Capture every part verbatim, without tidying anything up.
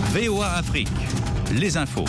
V O A Afrique, les infos.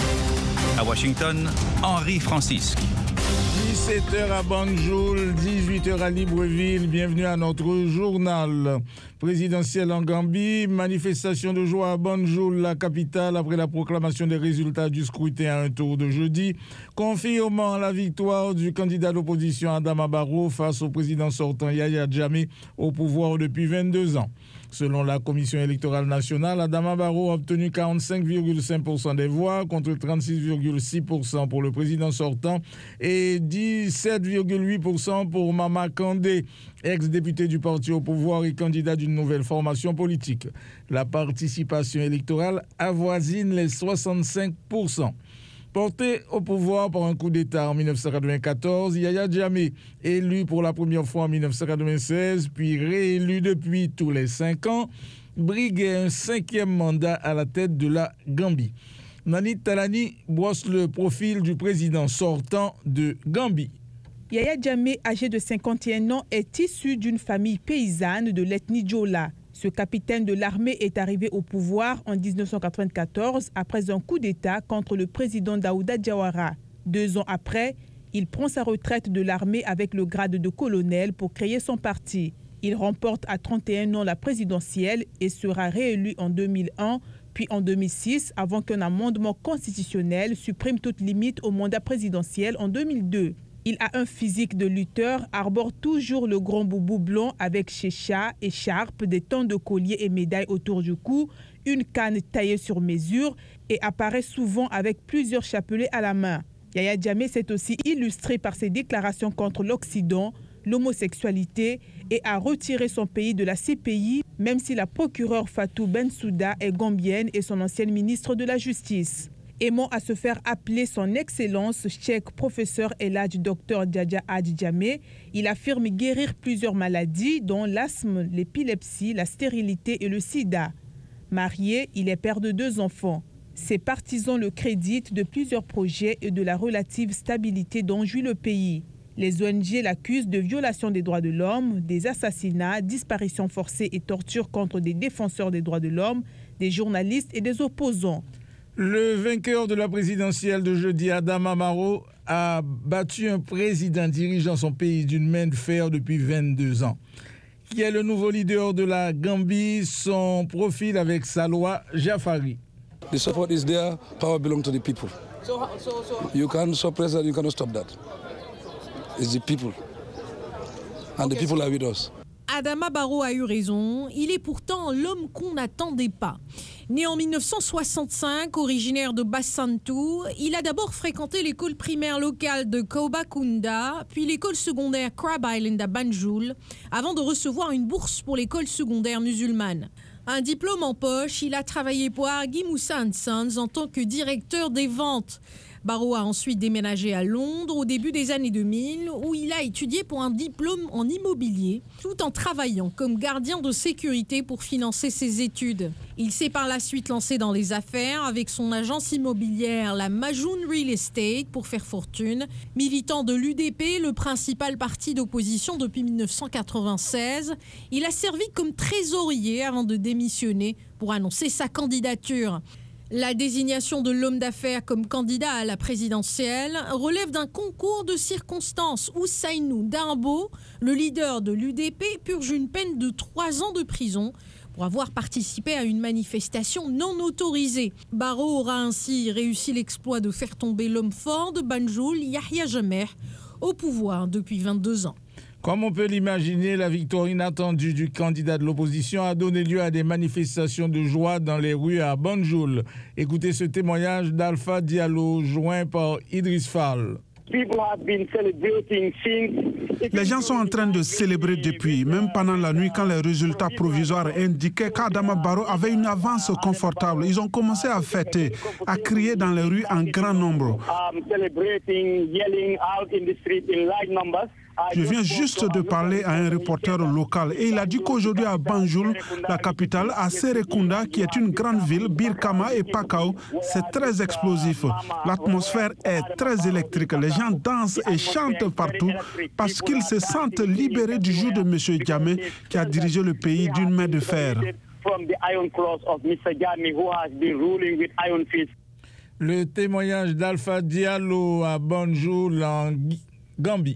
À Washington, Henri Francisque. dix-sept heures à Banjul, dix-huit heures à Libreville. Bienvenue à notre journal présidentiel en Gambie. Manifestation de joie à Banjul, la capitale, après la proclamation des résultats du scrutin à un tour de jeudi, confirmant la victoire du candidat d'opposition Adama Barrow face au président sortant Yahya Jammeh au pouvoir depuis vingt-deux ans. Selon la Commission électorale nationale, Adama Barrow a obtenu quarante-cinq virgule cinq pour cent des voix contre trente-six virgule six pour cent pour le président sortant et dix-sept virgule huit pour cent pour Mama Kandeh, ex-député du parti au pouvoir et candidat d'une nouvelle formation politique. La participation électorale avoisine les soixante-cinq pour cent. Porté au pouvoir par un coup d'État en dix-neuf cent quatre-vingt-quatorze, Yahya Jammeh, élu pour la première fois en dix-neuf cent quatre-vingt-seize, puis réélu depuis tous les cinq ans, briguait un cinquième mandat à la tête de la Gambie. Nani Talani brosse le profil du président sortant de Gambie. Yahya Jammeh, âgé de cinquante et un ans, est issu d'une famille paysanne de l'ethnie Djola. Ce capitaine de l'armée est arrivé au pouvoir en dix-neuf cent quatre-vingt-quatorze après un coup d'État contre le président Daouda Jawara. Deux ans après, il prend sa retraite de l'armée avec le grade de colonel pour créer son parti. Il remporte à trente et un ans la présidentielle et sera réélu en deux mille un, puis en deux mille six, avant qu'un amendement constitutionnel supprime toute limite au mandat présidentiel en deux mille deux. Il a un physique de lutteur, arbore toujours le grand boubou blanc avec chécha, écharpe, des tons de colliers et médailles autour du cou, une canne taillée sur mesure et apparaît souvent avec plusieurs chapelets à la main. Yahya Jammeh s'est aussi illustré par ses déclarations contre l'Occident, l'homosexualité et a retiré son pays de la C P I, même si la procureure Fatou Bensouda est gambienne et son ancienne ministre de la Justice. Aimant à se faire appeler son excellence, Cheikh professeur Eladj Docteur Djadja Hadj Jammeh, il affirme guérir plusieurs maladies dont l'asthme, l'épilepsie, la stérilité et le sida. Marié, il est père de deux enfants. Ses partisans le créditent de plusieurs projets et de la relative stabilité dont jouit le pays. Les O N G l'accusent de violation des droits de l'homme, des assassinats, disparitions forcées et tortures contre des défenseurs des droits de l'homme, des journalistes et des opposants. Le vainqueur de la présidentielle de jeudi, Adama Barrow, a battu un président dirigeant son pays d'une main de fer depuis vingt-deux ans. Qui est le nouveau leader de la Gambie? Son profil avec Salwa Jafari. The support is there, power belongs to the people. So, so, so. You can't suppress that, you cannot stop that. It's the people. And okay, the people so... are with us. Adama Barrow a eu raison, il est pourtant l'homme qu'on n'attendait pas. Né en dix-neuf cent soixante-cinq, originaire de Bassantou, il a d'abord fréquenté l'école primaire locale de Kaubakunda, puis l'école secondaire Crab Island à Banjul, avant de recevoir une bourse pour l'école secondaire musulmane. Un diplôme en poche, il a travaillé pour Agui Moussa and Sons en tant que directeur des ventes. Barrow a ensuite déménagé à Londres au début des années deux mille, où il a étudié pour un diplôme en immobilier, tout en travaillant comme gardien de sécurité pour financer ses études. Il s'est par la suite lancé dans les affaires avec son agence immobilière, la Majoun Real Estate, pour faire fortune. Militant de l'U D P, le principal parti d'opposition depuis dix-neuf cent quatre-vingt-seize, il a servi comme trésorier avant de démissionner pour annoncer sa candidature. La désignation de l'homme d'affaires comme candidat à la présidentielle relève d'un concours de circonstances où Sainou Darbo, le leader de l'U D P, purge une peine de trois ans de prison pour avoir participé à une manifestation non autorisée. Barrow aura ainsi réussi l'exploit de faire tomber l'homme fort de Banjul, Yahya Jammeh, au pouvoir depuis vingt-deux ans. Comme on peut l'imaginer, la victoire inattendue du candidat de l'opposition a donné lieu à des manifestations de joie dans les rues à Banjul. Écoutez ce témoignage d'Alpha Diallo, joint par Idriss Fall. Les gens sont en train de célébrer depuis, même pendant la nuit quand les résultats provisoires indiquaient qu'Adama Barrow avait une avance confortable. Ils ont commencé à fêter, à crier dans les rues en grand nombre. Je viens juste de parler à un reporter local et il a dit qu'aujourd'hui à Banjul, la capitale, à Serekunda, qui est une grande ville, Birkama et Pakao, c'est très explosif. L'atmosphère est très électrique. Les gens dansent et chantent partout parce qu'ils se sentent libérés du joug de M. Jammeh qui a dirigé le pays d'une main de fer. from the iron claws of Mister Jammeh, who has been ruling with iron fist. Le témoignage d'Alpha Diallo à Banjul en Gambie.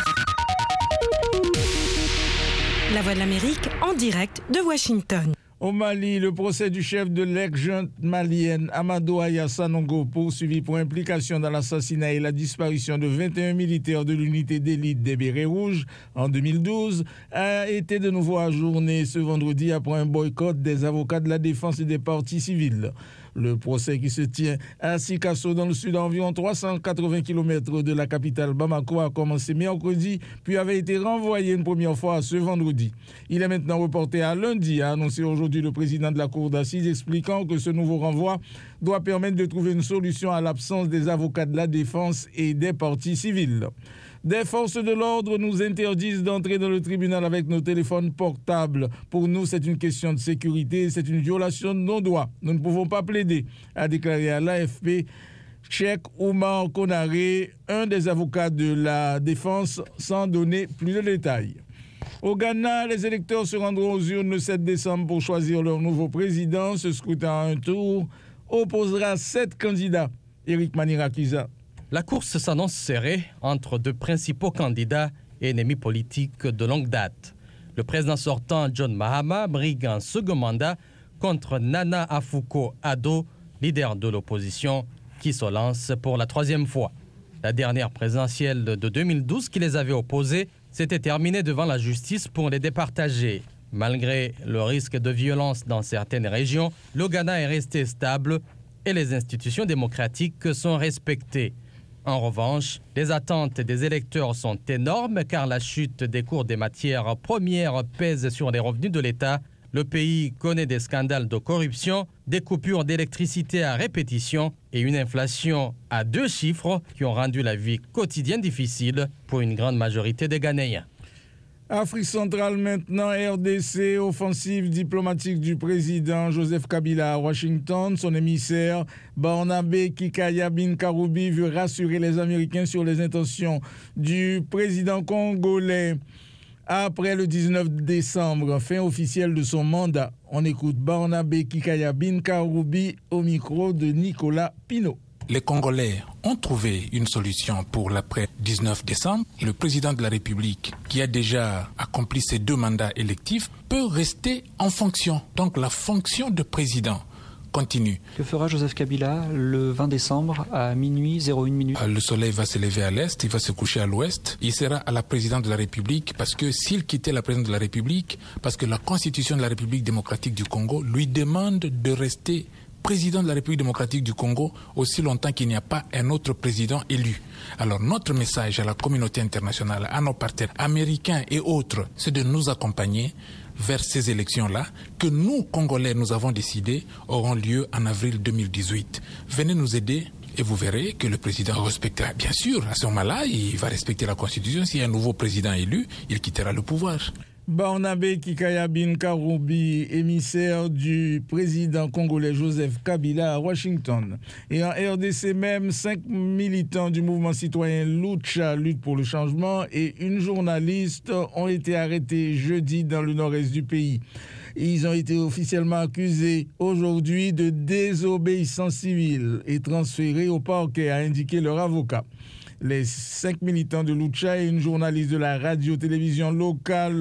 La Voix de l'Amérique en direct de Washington. Au Mali, le procès du chef de l'ex-junte malienne Amadou Aya Sanongo, poursuivi pour implication dans l'assassinat et la disparition de vingt et un militaires de l'unité d'élite des Bérets Rouges en deux mille douze, a été de nouveau ajourné ce vendredi après un boycott des avocats de la défense et des partis civils. Le procès qui se tient à Sikasso dans le sud à environ trois cent quatre-vingts kilomètres de la capitale Bamako a commencé mercredi puis avait été renvoyé une première fois ce vendredi. Il est maintenant reporté à lundi, a annoncé aujourd'hui le président de la cour d'assises, expliquant que ce nouveau renvoi doit permettre de trouver une solution à l'absence des avocats de la défense et des partis civils. Des forces de l'ordre nous interdisent d'entrer dans le tribunal avec nos téléphones portables. Pour nous, c'est une question de sécurité, c'est une violation de nos droits. Nous ne pouvons pas plaider, a déclaré à l'A F P Cheikh Oumar Konaré, un des avocats de la défense, sans donner plus de détails. Au Ghana, les électeurs se rendront aux urnes le sept décembre pour choisir leur nouveau président. Ce scrutin à un tour opposera sept candidats. Éric Manirakiza. La course s'annonce serrée entre deux principaux candidats et ennemis politiques de longue date. Le président sortant John Mahama brigue un second mandat contre Nana Akufo-Addo, leader de l'opposition, qui se lance pour la troisième fois. La dernière présidentielle de deux mille douze qui les avait opposés s'était terminée devant la justice pour les départager. Malgré le risque de violence dans certaines régions, le Ghana est resté stable et les institutions démocratiques sont respectées. En revanche, les attentes des électeurs sont énormes car la chute des cours des matières premières pèse sur les revenus de l'État. Le pays connaît des scandales de corruption, des coupures d'électricité à répétition et une inflation à deux chiffres qui ont rendu la vie quotidienne difficile pour une grande majorité des Ghanéens. Afrique centrale maintenant, R D C, offensive diplomatique du président Joseph Kabila à Washington. Son émissaire, Barnabé Kikaya Bin Karoubi, veut rassurer les Américains sur les intentions du président congolais après le dix-neuf décembre, fin officielle de son mandat. On écoute Barnabé Kikaya Bin Karoubi au micro de Nicolas Pinault. Les Congolais ont trouvé une solution pour l'après dix-neuf décembre. Le président de la République, qui a déjà accompli ses deux mandats électifs, peut rester en fonction. Donc la fonction de président continue. Que fera Joseph Kabila le vingt décembre à minuit zéro une minute? Le soleil va se lever à l'est, il va se coucher à l'ouest. Il sera à la présidence de la République parce que s'il quittait la présidence de la République, parce que la constitution de la République démocratique du Congo lui demande de rester président de la République démocratique du Congo aussi longtemps qu'il n'y a pas un autre président élu. Alors notre message à la communauté internationale, à nos partenaires américains et autres, c'est de nous accompagner vers ces élections-là que nous, Congolais, nous avons décidé auront lieu en avril deux mille dix-huit. Venez nous aider et vous verrez que le président respectera. Bien sûr, à ce moment-là, il va respecter la Constitution. S'il y a un nouveau président élu, il quittera le pouvoir. Barnabé Kikaya Bin Karoubi, émissaire du président congolais Joseph Kabila à Washington. Et en R D C même, cinq militants du mouvement citoyen Lucha, Lutte pour le changement, et une journaliste ont été arrêtés jeudi dans le nord-est du pays. Ils ont été officiellement accusés aujourd'hui de désobéissance civile et transférés au parquet, a indiqué leur avocat. Les cinq militants de Lucha et une journaliste de la radio-télévision locale,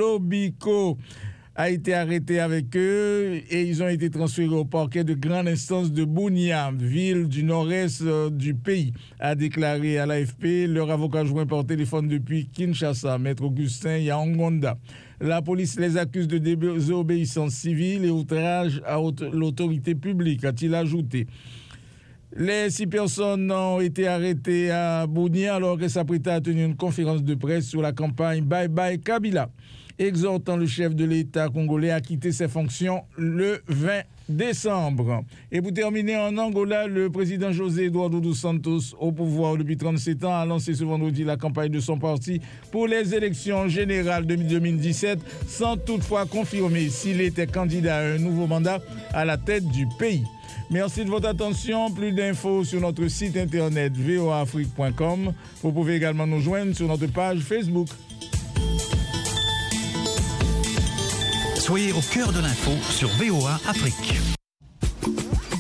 Lobiko, a été arrêté avec eux et ils ont été transférés au parquet de grande instance de Bunia, ville du nord-est du pays, a déclaré à l'A F P leur avocat joint par téléphone depuis Kinshasa, Maître Augustin Yaongonda. La police les accuse de désobéissance civile et outrage à l'autorité publique, a-t-il ajouté. Les six personnes ont été arrêtées à Bunia alors que s'apprêtait à tenir une conférence de presse sur la campagne Bye Bye Kabila, exhortant le chef de l'État congolais à quitter ses fonctions le vingt décembre. Et pour terminer, en Angola, le président José Eduardo dos Santos, au pouvoir depuis trente-sept ans, a lancé ce vendredi la campagne de son parti pour les élections générales de deux mille dix-sept, sans toutefois confirmer s'il était candidat à un nouveau mandat à la tête du pays. Merci de votre attention. Plus d'infos sur notre site internet v o a afrique point com. Vous pouvez également nous joindre sur notre page Facebook. Soyez au cœur de l'info sur V O A Afrique.